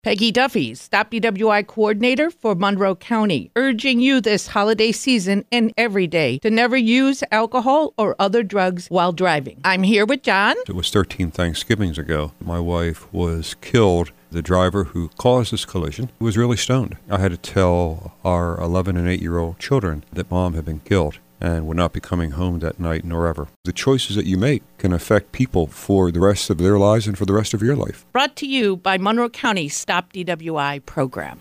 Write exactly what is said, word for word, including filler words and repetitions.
Peggy Duffy, Stop D W I Coordinator for Monroe County, urging you this holiday season and every day to never use alcohol or other drugs while driving. I'm here with John. It was thirteen Thanksgivings ago. My wife was killed. The driver who caused this collision was really stoned. I had to tell our eleven and eight-year-old children that Mom had been killed and would not be coming home that night nor ever. The choices that you make can affect people for the rest of their lives and for the rest of your life. Brought to you by Monroe County Stop D W I program.